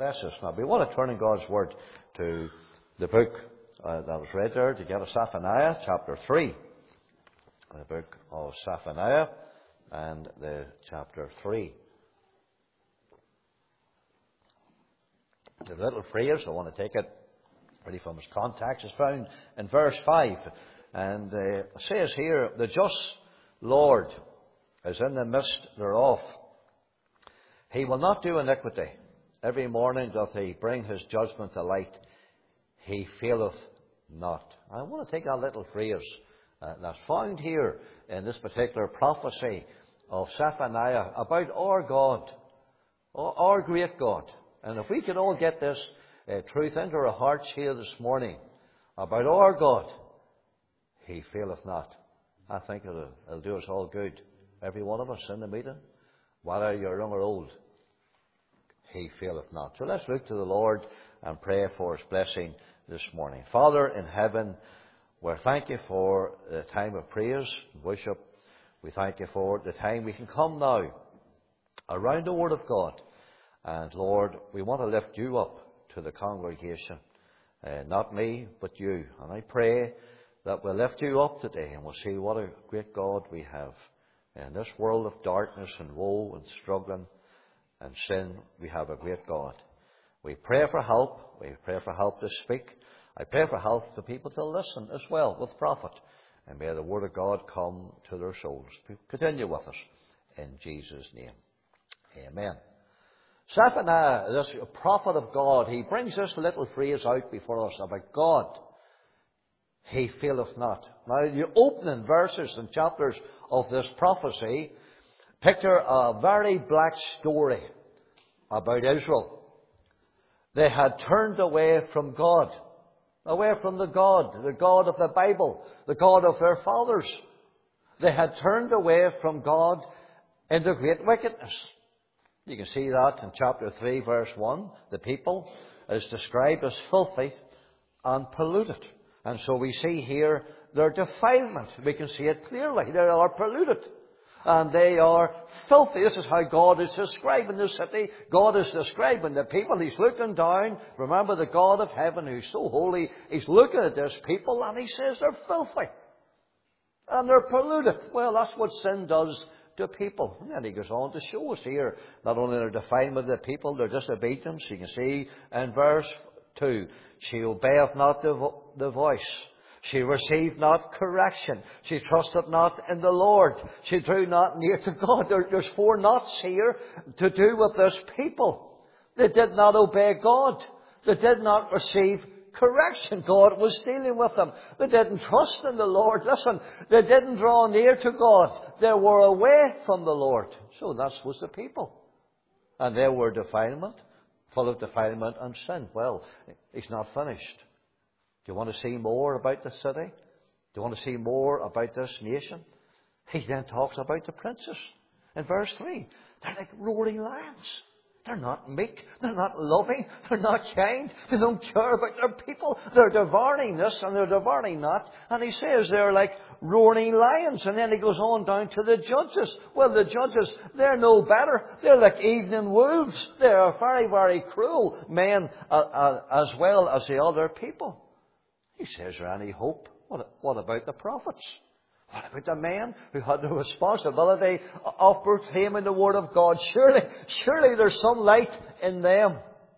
bless us. Now, we want to turn in God's Word to the book that was read there together, Zephaniah chapter 3. The book of Zephaniah and the chapter 3. The little phrase, I want to take it really from its context, is found in verse 5. And it says here, the just Lord is in the midst thereof. He will not do iniquity. Every morning doth he bring his judgment to light. He faileth not. I want to take that little phrase that's found here in this particular prophecy of Zephaniah about our God, our great God. And if we can all get this truth into our hearts here this morning about our God, He faileth not. I think it'll do us all good. Every one of us in the meeting, whether you're young or old, He faileth not. So let's look to the Lord and pray for His blessing this morning. Father in heaven, we thank You for the time of praise and worship. We thank You for the time we can come now around the Word of God. And Lord, we want to lift You up to the congregation. Not me, but You. And I pray that we'll lift You up today and we'll see what a great God we have. In this world of darkness and woe and struggling and sin, we have a great God. We pray for help. We pray for help to speak. I pray for help for people to listen as well with profit. And may the Word of God come to their souls. Continue with us in Jesus' name. Amen. Zephaniah, this prophet of God, he brings this little phrase out before us about God. He faileth not. Now, the opening verses and chapters of this prophecy picture a very black story about Israel. They had turned away from God, away from the God of the Bible, the God of their fathers. They had turned away from God into great wickedness. You can see that in chapter 3, verse 1. The people is described as filthy and polluted. And so we see here their defilement. We can see it clearly. They are polluted. And they are filthy. This is how God is describing the city. God is describing the people. He's looking down. Remember the God of heaven who's so holy. He's looking at this people and He says they're filthy. And they're polluted. Well, that's what sin does to people. And He goes on to show us here not only their defilement of the people, their disobedience. You can see in verse 2, she obeyeth not the voice. She received not correction. She trusted not in the Lord. She drew not near to God. There's 4 nots here to do with this people. They did not obey God. They did not receive correction. God was dealing with them. They didn't trust in the Lord. Listen, they didn't draw near to God. They were away from the Lord. So that was the people. And they were defilement, full of defilement and sin. Well, He's not finished. Do you want to see more about the city? Do you want to see more about this nation? He then talks about the princes. In verse 3, they're like roaring lions. They're not meek. They're not loving. They're not kind. They don't care about their people. They're devouring this and they're devouring that. And he says they're like roaring lions. And then he goes on down to the judges. Well, the judges, they're no better. They're like evening wolves. They're very, very cruel men as well as the other people. He says, is there any hope? What about the prophets? What about the men who had the responsibility of proclaiming the Word of God? Surely there's some light in them.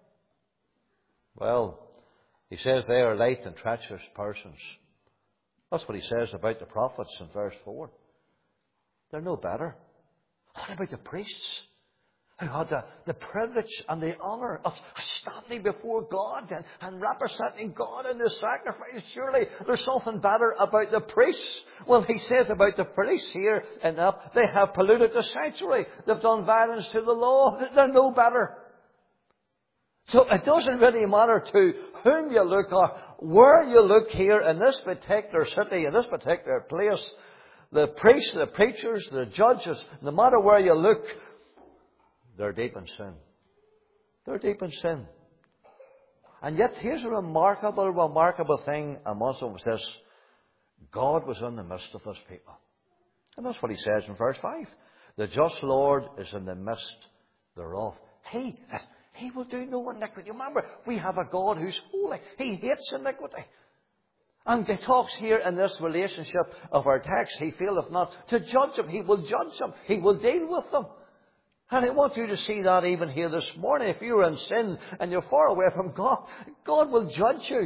Well, he says they are light and treacherous persons. That's what he says about the prophets in verse 4. They're no better. What about the priests who had the privilege and the honour of standing before God and representing God in the sacrifice? Surely there's something better about the priests. Well, he says about the priests here, and they have polluted the sanctuary. They've done violence to the law. They're no better. So it doesn't really matter to whom you look or where you look here in this particular city, in this particular place. The priests, the preachers, the judges, no matter where you look, they're deep in sin. They're deep in sin. And yet, here's a remarkable thing amongst them was this. God was in the midst of this people. And that's what he says in verse 5. The just Lord is in the midst thereof. He will do no iniquity. Remember, we have a God who's holy. He hates iniquity. And he talks here in this relationship of our text, he faileth not to judge them. He will judge them. He will deal with them. And I want you to see that even here this morning. If you're in sin and you're far away from God, God will judge you.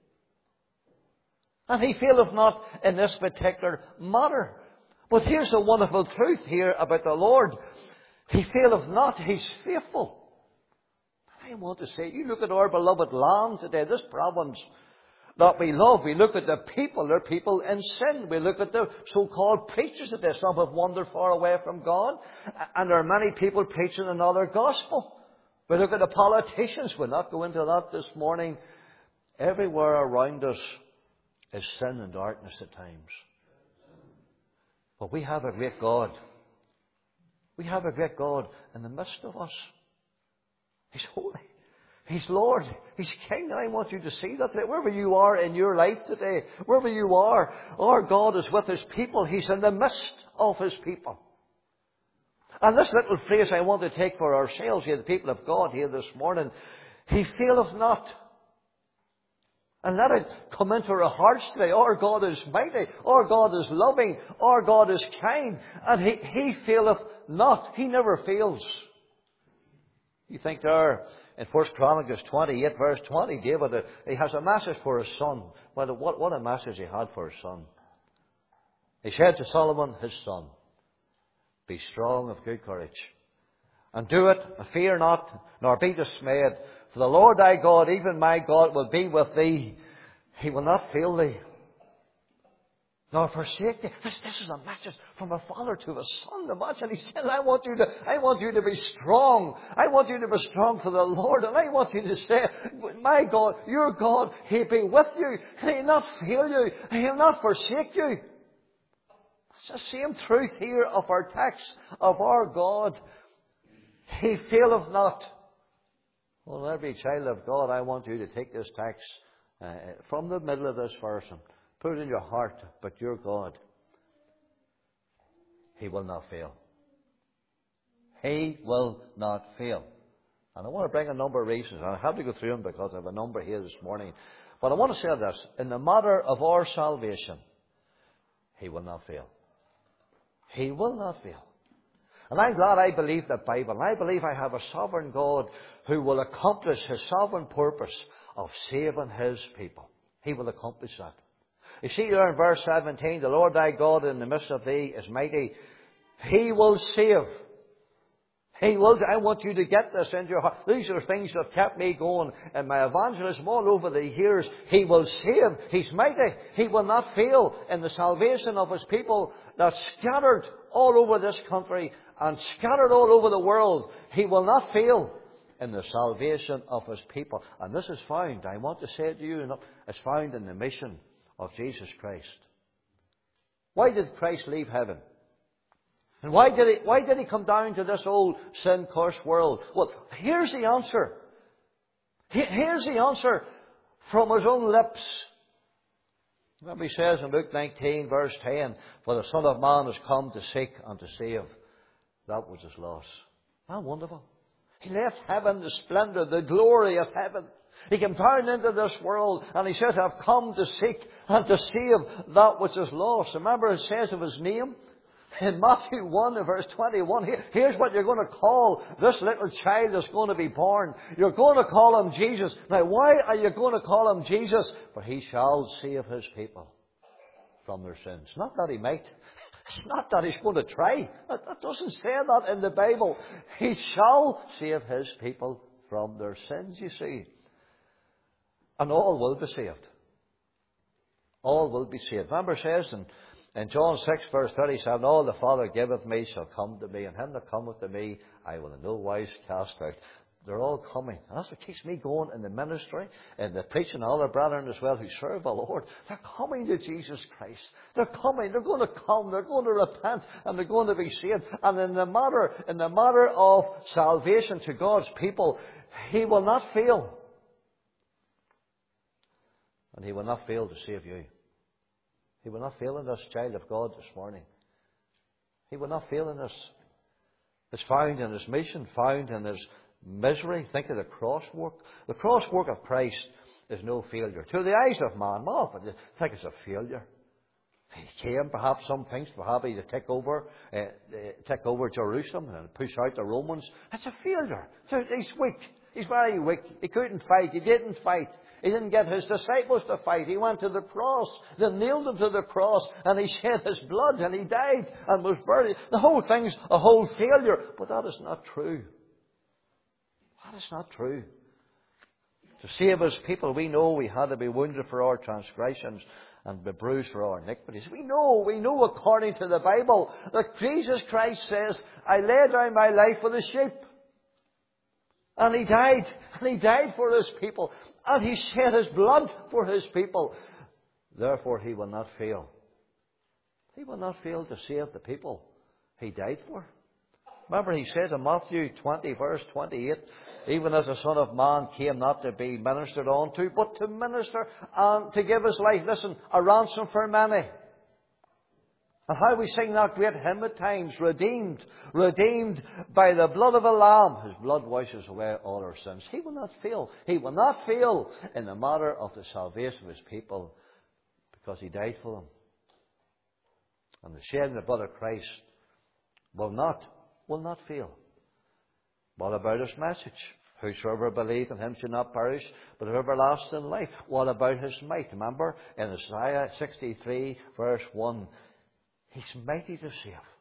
And he faileth not in this particular matter. But here's a wonderful truth here about the Lord. He faileth not. He's faithful. I want to say, you look at our beloved land today, this province that we love. We look at the people. They're people in sin. We look at the so-called preachers today. Some have wandered far away from God. And there are many people preaching another gospel. We look at the politicians. We'll not go into that this morning. Everywhere around us is sin and darkness at times. But we have a great God. We have a great God in the midst of us. He's holy. He's Lord. He's King. And I want you to see that today. Wherever you are in your life today, wherever you are, our God is with His people. He's in the midst of His people. And this little phrase I want to take for ourselves here, the people of God here this morning. He faileth not. And let it come into our hearts today. Our God is mighty. Our God is loving. Our God is kind. And He faileth not. He never fails. You think there in 1 Chronicles 28 verse 20, David, he has a message for his son. Well, what a message he had for his son. He said to Solomon, his son, be strong of good courage. And do it, and fear not, nor be dismayed. For the Lord thy God, even my God, will be with thee. He will not fail thee, nor forsake thee. This is a message from a father to a son. Imagine, he said, I want you to be strong. I want you to be strong for the Lord. And I want you to say, my God, your God, He'll be with you. He'll not fail you. He'll not forsake you. It's the same truth here of our text, of our God. He faileth not. Well, every child of God, I want you to take this text from the middle of this verse and put it in your heart. But your God, He will not fail. He will not fail. And I want to bring a number of reasons. And I have to go through them because I have a number here this morning. But I want to say this. In the matter of our salvation, He will not fail. He will not fail. And I'm glad I believe the Bible. And I believe I have a sovereign God who will accomplish His sovereign purpose of saving His people. He will accomplish that. You see there in verse 17, the Lord thy God in the midst of thee is mighty. He will save. He will. I want you to get this into your heart. These are things that have kept me going in my evangelism all over the years. He will save. He's mighty. He will not fail in the salvation of His people that's scattered all over this country and scattered all over the world. He will not fail in the salvation of His people. And this is found, I want to say it to you, it's found in the mission of Jesus Christ. Why did Christ leave heaven? And why did He come down to this old sin-cursed world? Well, here's the answer. Here's the answer from His own lips. Remember He says in Luke 19 verse 10, for the Son of Man has come to seek and to save that which is lost. How wonderful. He left heaven, the splendour, the glory of heaven. He came down into this world and He said, I've come to seek and to save that which is lost. Remember it says of His name? In Matthew 1 verse 21, here's what you're going to call this little child that's going to be born. You're going to call Him Jesus. Now, why are you going to call Him Jesus? For He shall save His people from their sins. Not that He might. It's not that He's going to try. That doesn't say that in the Bible. He shall save His people from their sins, you see. And all will be saved. All will be saved. Remember it says in John 6 verse 37, all the Father giveth me shall come to me, and him that cometh to me I will in no wise cast out. They're all coming. And that's what keeps me going in the ministry, and the preaching, and all the brethren as well who serve the Lord. They're coming to Jesus Christ. They're coming. They're going to come. They're going to repent, and they're going to be saved. And in the matter of salvation to God's people, He will not fail. And He will not fail to save you. He will not fail in this, child of God, this morning. He will not fail in this. It's found in His mission, found in His misery. Think of the cross work. The cross work of Christ is no failure. To the eyes of man, often you think it's a failure. He came, perhaps some things, perhaps to take over Jerusalem and push out the Romans. It's a failure. So he's weak. He's very weak. He couldn't fight. He didn't fight. He didn't get his disciples to fight. He went to the cross. They nailed him to the cross, and he shed his blood, and he died and was buried. The whole thing's a whole failure. But that is not true. That is not true. To save his people, we know we had to be wounded for our transgressions and be bruised for our iniquities. We know according to the Bible that Jesus Christ says, I lay down my life for the sheep. And he died for his people. And he shed his blood for his people. Therefore he will not fail. He will not fail to save the people he died for. Remember, he says in Matthew 20, verse 28, even as the Son of Man came not to be ministered unto, but to minister and to give his life, listen, a ransom for many. And how we sing that great hymn at times, redeemed by the blood of a lamb. His blood washes away all our sins. He will not fail. He will not fail in the matter of the salvation of his people, because he died for them. And the shedding of the blood of Christ will not fail. What about his message? Whosoever believe in him shall not perish, but have everlasting life. What about his might? Remember, in Isaiah 63, verse 1, he's mighty to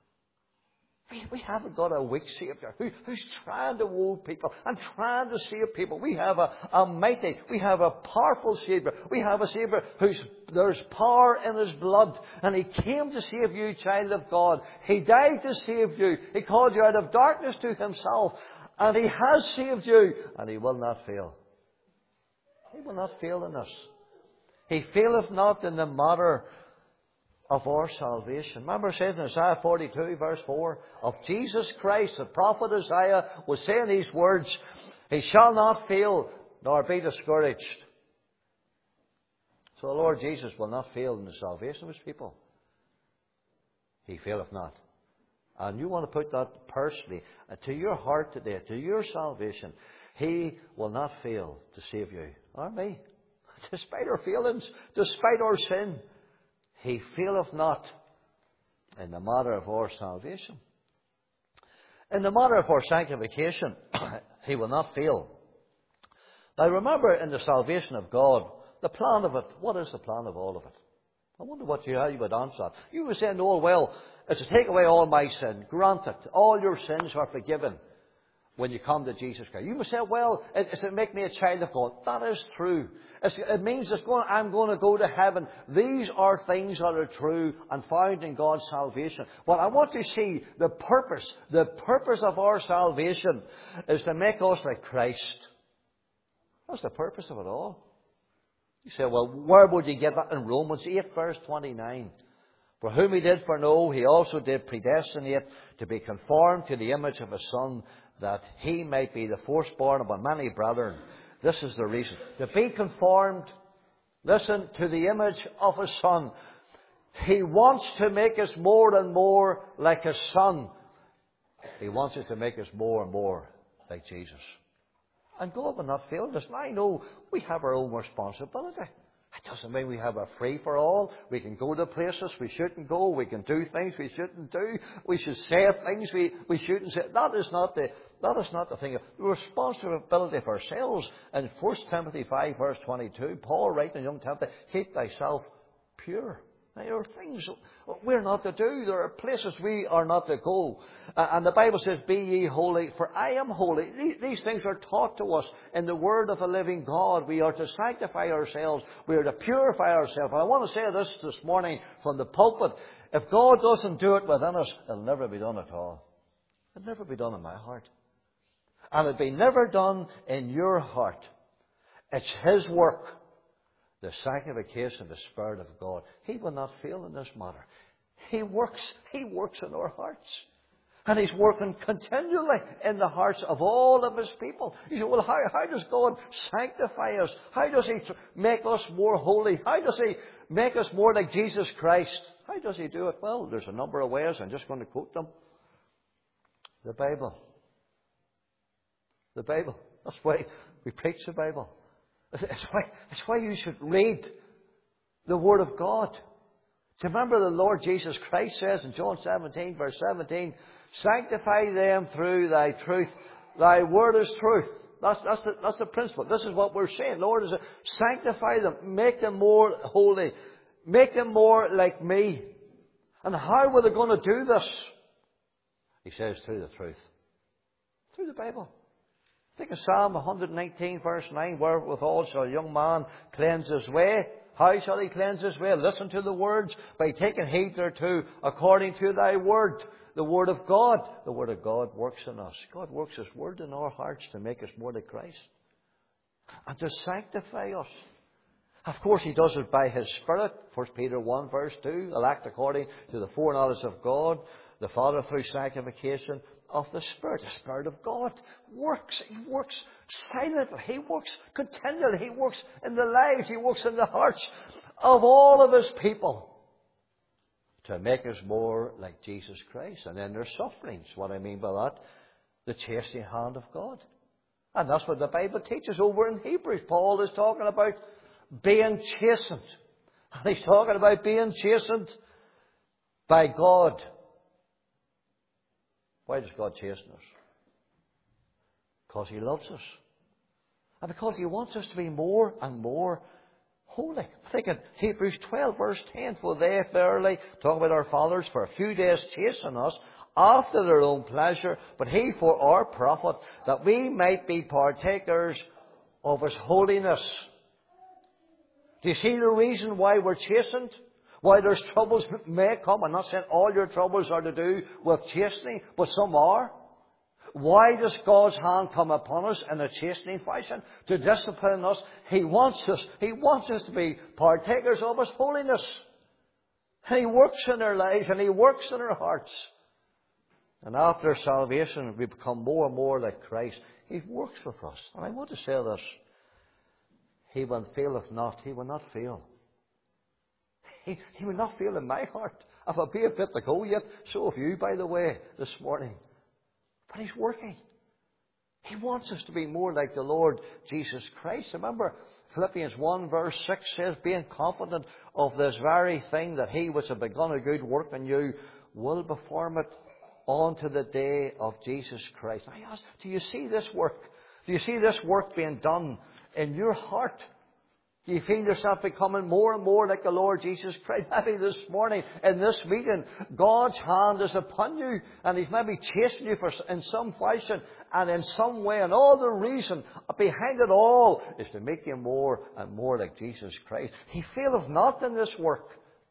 save. We haven't got a weak Saviour who's trying to wound people and trying to save people. We have a mighty, we have a powerful Saviour. We have a Saviour there's power in his blood. And he came to save you, child of God. He died to save you. He called you out of darkness to himself. And he has saved you. And he will not fail. He will not fail in us. He faileth not in the matter of our salvation. Remember it says in Isaiah 42 verse 4 of Jesus Christ, the prophet Isaiah was saying these words, he shall not fail nor be discouraged. So the Lord Jesus will not fail in the salvation of his people. He faileth not. And you want to put that personally to your heart today, to your salvation. He will not fail to save you or me. Despite our failings, despite our sin, he faileth not in the matter of our salvation. In the matter of our sanctification, he will not fail. Now remember, in the salvation of God, the plan of it, what is the plan of all of it? I wonder how you would answer that. You would say, no, well, it's to take away all my sin. Granted, all your sins are forgiven when you come to Jesus Christ. You must say, well, it's to make me a child of God. That is true. It means I'm going to go to heaven. These are things that are true and found in God's salvation. But I want to see the purpose of our salvation is to make us like Christ. That's the purpose of it all. You say, well, where would you get that? In Romans 8, verse 29. For whom he did foreknow, he also did predestinate to be conformed to the image of his Son, that he might be the firstborn among many brethren. This is the reason. To be conformed, listen, to the image of his Son. He wants to make us more and more like his Son. He wants us to make us more and more like Jesus. And God will not fail us. I know we have our own responsibility. It doesn't mean we have a free-for-all. We can go to places we shouldn't go. We can do things we shouldn't do. We should say things we shouldn't say. That is not the thing. The responsibility for ourselves. In 1 Timothy 5, verse 22, Paul writing to young Timothy, keep thyself pure. Now, there are things we're not to do. There are places we are not to go. And the Bible says, be ye holy, for I am holy. These things are taught to us in the Word of a living God. We are to sanctify ourselves. We are to purify ourselves. And I want to say this morning from the pulpit. If God doesn't do it within us, it'll never be done at all. It'll never be done in my heart. And it'll be never done in your heart. It's his work. The sanctification of the Spirit of God. He will not fail in this matter. He works in our hearts. And he's working continually in the hearts of all of his people. You say, well, how does God sanctify us? How does he make us more holy? How does he make us more like Jesus Christ? How does he do it? Well, there's a number of ways. I'm just going to quote them. The Bible. The Bible. That's why we preach the Bible. It's why you should read the Word of God. Do you remember the Lord Jesus Christ says in John 17, verse 17, sanctify them through thy truth. Thy word is truth. That's the principle. This is what we're saying. Lord, is sanctify them. Make them more holy. Make them more like me. And how were they going to do this? He says through the truth. Through the Bible. Think of Psalm 119, verse 9. Wherewithal shall a young man cleanse his way? How shall he cleanse his way? Listen to the words. By taking heed thereto, according to thy word. The Word of God. The Word of God works in us. God works His Word in our hearts to make us more like Christ. And to sanctify us. Of course, He does it by His Spirit. 1 Peter 1, verse 2. Elect according to the foreknowledge of God. The Father through sanctification of the Spirit. The Spirit of God works. He works silently. He works continually. He works in the lives. He works in the hearts of all of His people. To make us more like Jesus Christ. And then there's sufferings. What I mean by that, the chastening hand of God. And that's what the Bible teaches over in Hebrews. Paul is talking about being chastened. And he's talking about being chastened by God. Why does God chasten us? Because He loves us. And because He wants us to be more and more holy. I think in Hebrews 12, verse 10, for they verily, talk about our fathers, for a few days chasten us after their own pleasure, but He for our profit, that we might be partakers of His holiness. Do you see the reason why we're chastened? Why there's troubles may come? I'm not saying all your troubles are to do with chastening, but some are. Why does God's hand come upon us in a chastening fashion? To discipline us. He wants us to be partakers of His holiness. And He works in our lives and He works in our hearts. And after salvation, we become more and more like Christ. He works with us. And I want to say this. He will faileth not. He will not fail. He will not fail in my heart. If I be a bit to go yet, so have you, by the way, this morning. But He's working. He wants us to be more like the Lord Jesus Christ. Remember, Philippians 1 verse 6 says, being confident of this very thing, that He which hath begun a good work in you will perform it unto the day of Jesus Christ. I ask, do you see this work? Do you see this work being done in your heart? Do you feel yourself becoming more and more like the Lord Jesus Christ? Maybe this morning in this meeting, God's hand is upon you and He's maybe chasing you in some fashion and in some way. And all the reason behind it all is to make you more and more like Jesus Christ. He faileth not in this work.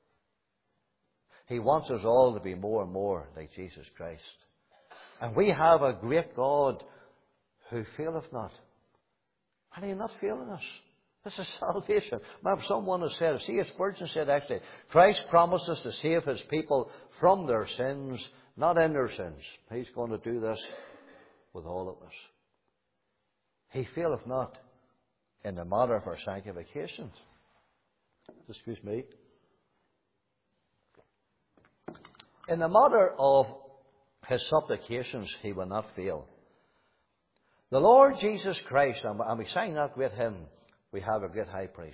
He wants us all to be more and more like Jesus Christ. And we have a great God who faileth not. And He's not failing us. This is salvation. Remember, someone has said, C.H. Spurgeon said actually, Christ promises to save His people from their sins, not in their sins. He's going to do this with all of us. He faileth not in the matter of our sanctification. Excuse me. In the matter of His supplications, He will not fail. The Lord Jesus Christ, and we sang that great hymn, we have a great high priest.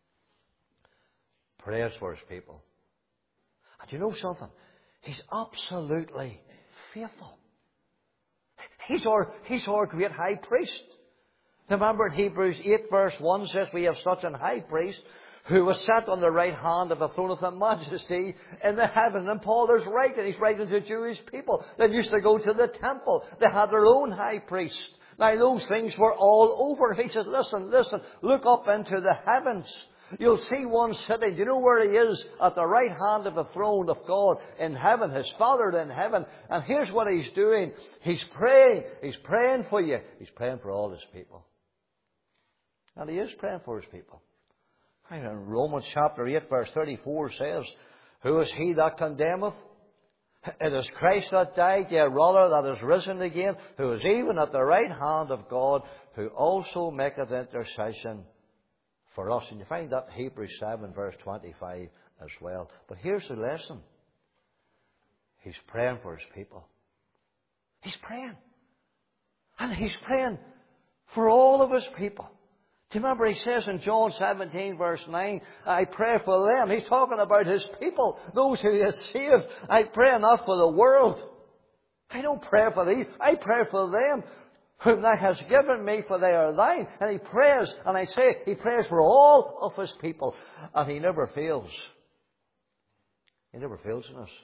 Prays for His people. And you know something? He's absolutely faithful. He's our great high priest. Remember in Hebrews 8 verse 1 says we have such an high priest who was set on the right hand of the throne of the majesty in the heaven. And Paul is writing. He's writing to Jewish people that used to go to the temple. They had their own high priest. Now those things were all over. He says, listen, look up into the heavens. You'll see one sitting. Do you know where he is? At the right hand of the throne of God in heaven. His Father in heaven. And here's what He's doing. He's praying. He's praying for you. He's praying for all His people. And He is praying for His people. And Romans chapter 8 verse 34 says, who is he that condemneth? It is Christ that died, yea, rather that is risen again, who is even at the right hand of God, who also maketh intercession for us. And you find that in Hebrews 7 verse 25 as well. But here's the lesson. He's praying for His people. He's praying. And He's praying For all of His people. Do you remember He says in John 17 verse 9, I pray for them. He's talking about His people, those who He has saved. I pray not for the world. I don't pray for these. I pray for them whom Thou hast given me, for they are Thine. And He prays, and I say, He prays for all of His people. And He never fails. He never fails in us.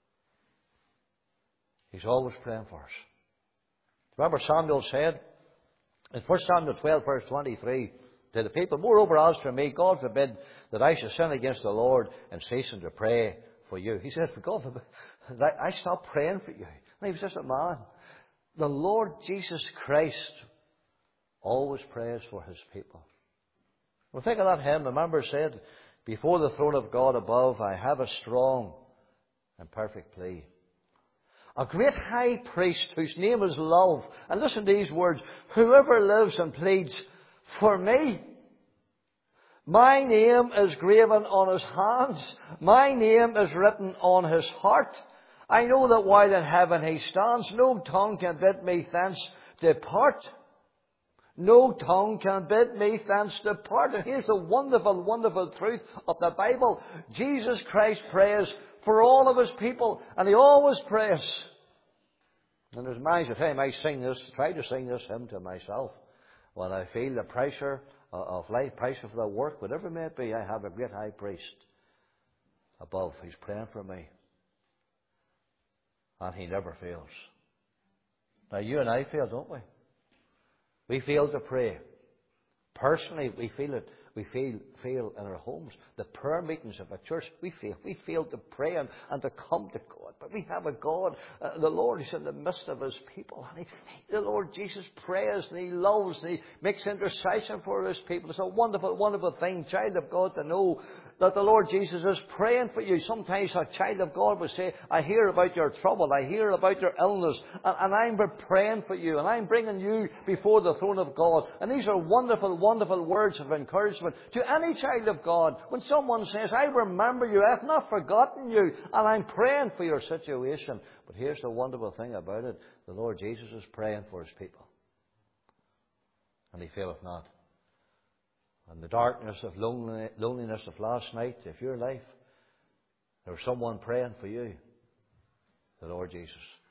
He's always praying for us. Remember Samuel said, in 1 Samuel 12 verse 23, to the people, moreover as for me, God forbid that I should sin against the Lord and ceasing to pray for you. He said, for God forbid, I stopped praying for you. And he was just a man. The Lord Jesus Christ always prays for His people. Well, think of that hymn. Remember it said, before the throne of God above, I have a strong and perfect plea. A great high priest whose name is love. And listen to these words. Whoever lives and pleads for me. My name is graven on his hands. My name is written on his heart. I know that while in heaven he stands, no tongue can bid me thence depart. No tongue can bid me thence depart. And here's the wonderful, wonderful truth of the Bible. Jesus Christ prays for all of His people, and He always prays. And there's many a time I try to sing this hymn to myself. When I feel the pressure of life, pressure for the work, whatever it may be, I have a great high priest above. He's praying for me. And He never fails. Now you and I fail, don't we? We fail to pray. Personally, we feel it. We fail in our homes. The prayer meetings of a church, we fail. We fail to pray and to come to God. But we have a God. The Lord is in the midst of His people. And the Lord Jesus prays and He loves and He makes intercession for His people. It's a wonderful, wonderful thing, child of God, to know that the Lord Jesus is praying for you. Sometimes a child of God will say, I hear about your trouble. I hear about your illness. And I'm praying for you. And I'm bringing you before the throne of God. And these are wonderful, wonderful words of encouragement to any child of God. When someone says, I remember you, I have not forgotten you, and I'm praying for your situation. But here's the wonderful thing about it. The Lord Jesus is praying for His people. And He faileth not. And the darkness of loneliness of last night, if your life, there was someone praying for you. The Lord Jesus.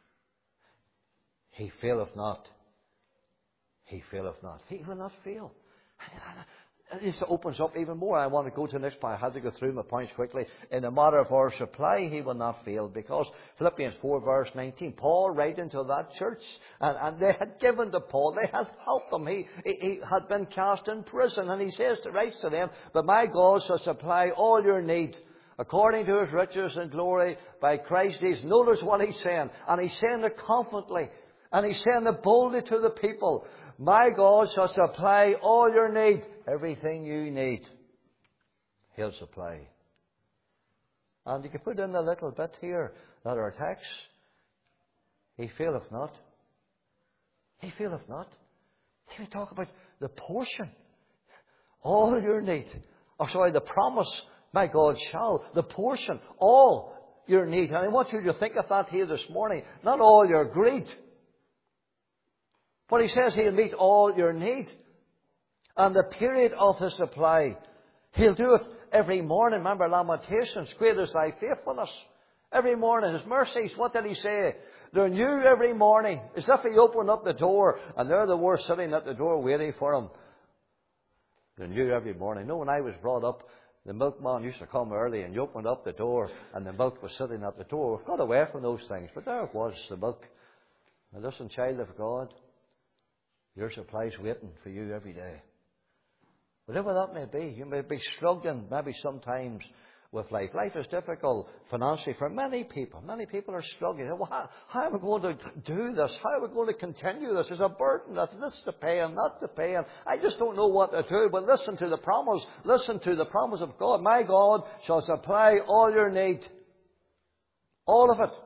He faileth not. He faileth not. He will not fail. This opens up even more. I want to go to the next point. I had to go through my points quickly. In the matter of our supply, He will not fail. Because Philippians 4 verse 19, Paul writing to that church, and they had given to Paul, they had helped him. He had been cast in prison, and he writes to them, but my God shall supply all your need according to His riches and glory by Christ Jesus. Notice what He's saying. And He's saying it confidently. And He's saying it boldly to the people. My God shall supply all your need. Everything you need, He'll supply. And you can put in a little bit here that our text, He faileth not. He faileth not. Here we talk about the portion. All your need. The promise, my God shall. The portion, all your need. And I want you to think of that here this morning. Not all your greed. But He says He'll meet all your need. And the period of His supply, He'll do it every morning. Remember Lamentations, great is Thy faithfulness. Every morning, His mercies, what did He say? They're new every morning. As if He opened up the door and there they were sitting at the door waiting for Him. They're new every morning. When I was brought up, the milkman used to come early and you opened up the door and the milk was sitting at the door. We've got away from those things, but there it was, the milk. Now listen, child of God, your supply's waiting for you every day. Whatever that may be, you may be struggling maybe sometimes with life. Life is difficult financially for many people. Many people are struggling. Well, how am I going to do this? How am I going to continue this? There's a burden that's this to pay and that to pay. And I just don't know what to do. But listen to the promise. Listen to the promise of God. My God shall supply all your need. All of it.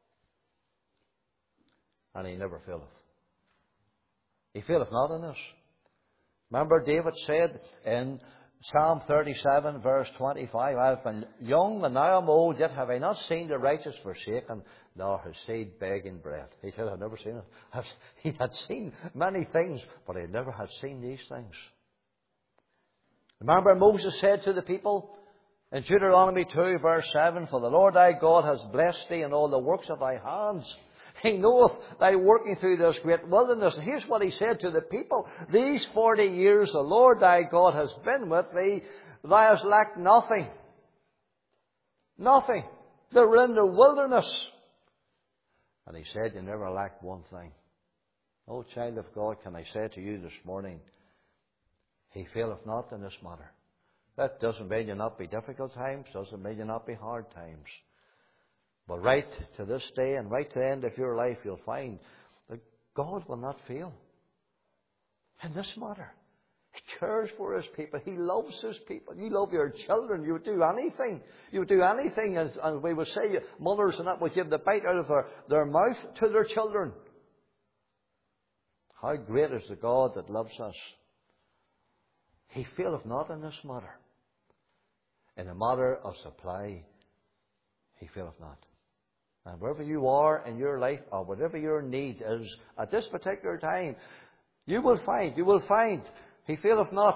And He never faileth. He faileth not in us. Remember David said in Psalm 37, verse 25. I have been young and now I'm old, yet have I not seen the righteous forsaken, nor his seed begging bread. He said, I've never seen it. He had seen many things, but he never had seen these things. Remember Moses said to the people in Deuteronomy 2, verse 7, For the Lord thy God has blessed thee in all the works of thy hands. He knoweth thy working through this great wilderness. And here's what he said to the people. These 40 years the Lord thy God has been with thee. Thou hast lacked nothing. Nothing. They were in the wilderness. And he said, you never lacked one thing. Oh, child of God, can I say to you this morning, he faileth not in this matter. That doesn't mean you not be difficult times. Doesn't mean you not be hard times. But right to this day and right to the end of your life, you'll find that God will not fail in this matter. He cares for His people. He loves His people. You love your children. You would do anything. You would do anything. And we would say, mothers and that would give the bite out of their mouth to their children. How great is the God that loves us. He faileth not in this matter. In the matter of supply, He faileth not. And wherever you are in your life, or whatever your need is at this particular time, you will find, He faileth not.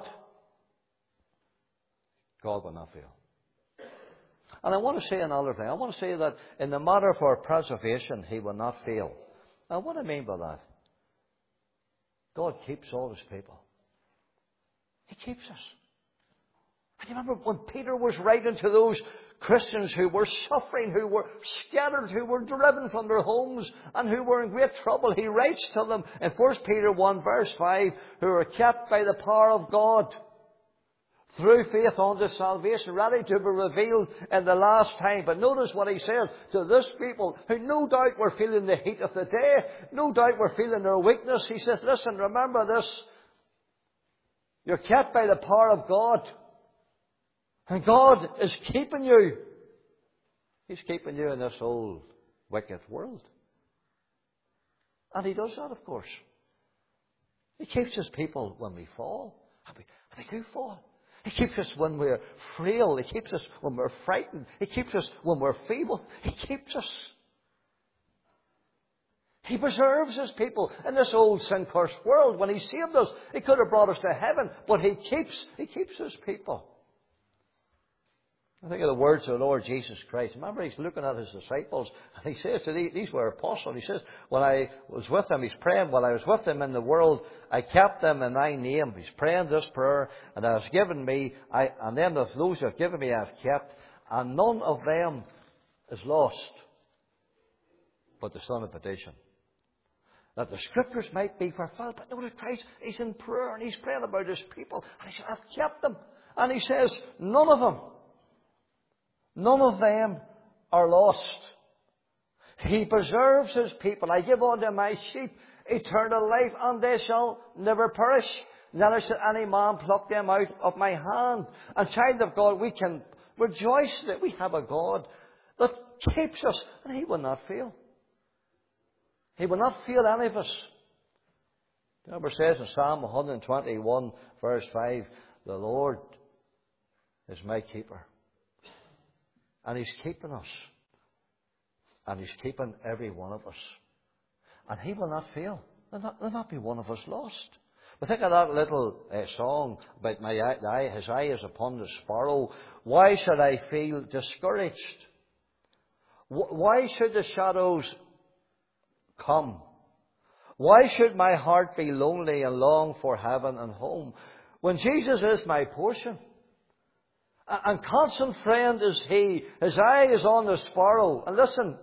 God will not fail. And I want to say another thing. I want to say that in the matter of our preservation, He will not fail. Now, what do I mean by that? God keeps all His people. He keeps us. And you remember when Peter was writing to those Christians who were suffering, who were scattered, who were driven from their homes, and who were in great trouble, he writes to them in 1 Peter 1 verse 5, who are kept by the power of God through faith unto salvation, ready to be revealed in the last time. But notice what he said to this people, who no doubt were feeling the heat of the day, no doubt were feeling their weakness. He says, listen, remember this. You're kept by the power of God. And God is keeping you. He's keeping you in this old, wicked world. And He does that, of course. He keeps His people when we fall. And we do fall. He keeps us when we're frail. He keeps us when we're frightened. He keeps us when we're feeble. He keeps us. He preserves His people in this old sin-cursed world. When He saved us, He could have brought us to heaven. But He keeps His people. I think of the words of the Lord Jesus Christ. Remember, He's looking at His disciples, and He says to these were apostles. He says, when I was with them, He's praying, while I was with them in the world, I kept them in thy name. He's praying this prayer, and thou hast given me, and them of those who have given me I have kept, and none of them is lost, but the son of perdition, that the Scriptures might be fulfilled. But notice Christ, He's in prayer, and He's praying about His people, and He says, I've kept them. And He says, none of them are lost. He preserves His people. I give unto my sheep eternal life, and they shall never perish. Neither shall any man pluck them out of my hand. And child of God, we can rejoice that we have a God that keeps us, and He will not fail. He will not fail any of us. The number says in Psalm 121, verse 5, the Lord is my keeper. And He's keeping us. And He's keeping every one of us. And He will not fail. There'll not be one of us lost. But think of that little song about His eye is upon the sparrow. Why should I feel discouraged? Why should the shadows come? Why should my heart be lonely and long for heaven and home? When Jesus is my portion, and constant friend is He. His eye is on the sparrow. And listen,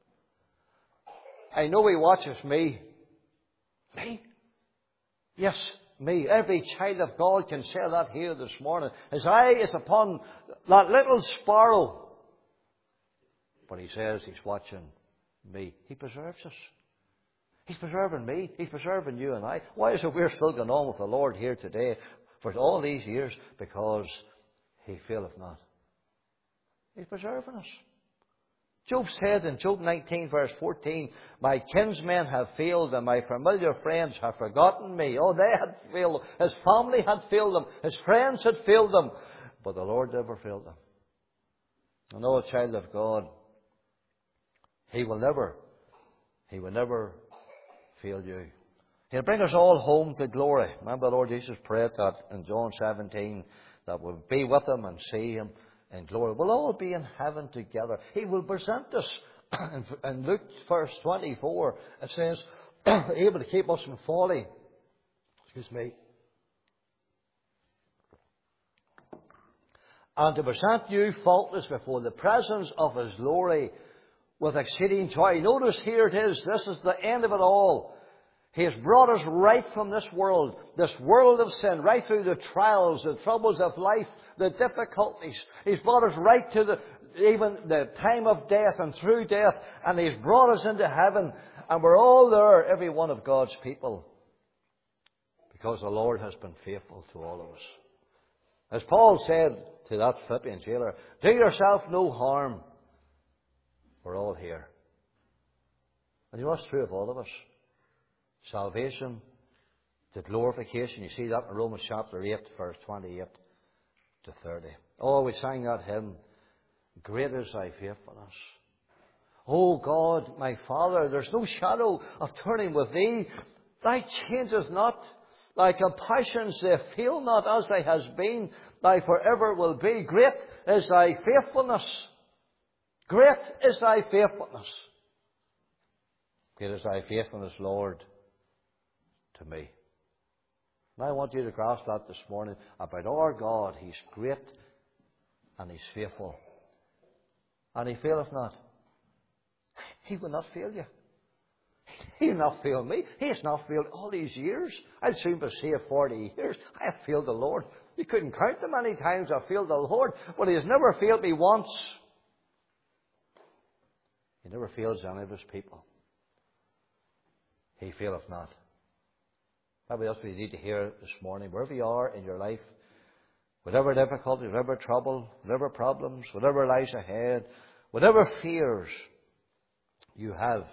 I know He watches me. Me? Yes, me. Every child of God can say that here this morning. His eye is upon that little sparrow. But He says He's watching me. He preserves us. He's preserving me. He's preserving you and I. Why is it we're still going on with the Lord here today for all these years? Because He faileth not. He's preserving us. Job said in Job 19 verse 14, my kinsmen have failed and my familiar friends have forgotten me. Oh, they had failed. His family had failed him. His friends had failed him. But the Lord never failed them. I know, a child of God, He will never fail you. He'll bring us all home to glory. Remember, the Lord Jesus prayed that in John 17, that we'll be with Him and see Him in glory. We'll all be in heaven together. He will present us. In Luke verse 24, it says, able to keep us from falling. Excuse me. And to present you faultless before the presence of His glory with exceeding joy. Notice here it is. This is the end of it all. He has brought us right from this world of sin, right through the trials, the troubles of life, the difficulties. He's brought us right to even the time of death and through death, and He's brought us into heaven, and we're all there, every one of God's people, because the Lord has been faithful to all of us. As Paul said to that Philippian jailer, do yourself no harm. We're all here. And you know what's true of all of us? Salvation to glorification. You see that in Romans chapter 8, verse 28 to 30. Oh, we sang that hymn, great is thy faithfulness. Oh God, my Father, there's no shadow of turning with thee. Thy changes not. Thy compassions, they fail not as they has been. Thy forever will be. Great is thy faithfulness. Great is thy faithfulness. Great is thy faithfulness, Lord, to me. And I want you to grasp that this morning about our God. He's great and He's faithful. And He faileth not. He will not fail you. He will not fail me. He has not failed all these years. I'd soon be saved 40 years. I have failed the Lord. You couldn't count the many times I've failed the Lord, but He has never failed me once. He never fails any of His people. He faileth not. Probably that's what you need to hear this morning. Wherever you are in your life, whatever difficulties, whatever trouble, whatever problems, whatever lies ahead, whatever fears you have,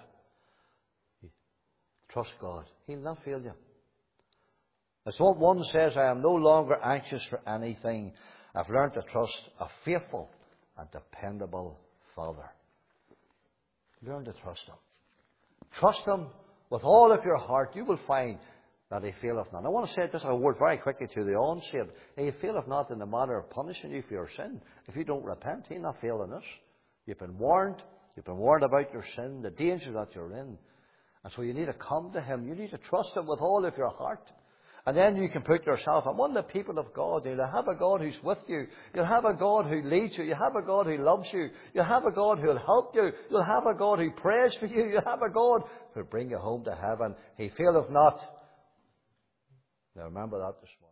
trust God. He'll not fail you. As one says, I am no longer anxious for anything. I've learned to trust a faithful and dependable Father. Learn to trust Him. Trust Him with all of your heart. You will find that He faileth not. I want to say just a word very quickly to the unsaved. He faileth not in the matter of punishing you for your sin. If you don't repent, He'll not fail in us. You've been warned. You've been warned about your sin, the danger that you're in. And so you need to come to Him. You need to trust Him with all of your heart. And then you can put yourself among the people of God. You'll have a God who's with you. You'll have a God who leads you. You'll have a God who loves you. You'll have a God who'll help you. You'll have a God who prays for you. You'll have a God who'll bring you home to heaven. He faileth not. Now remember that this morning.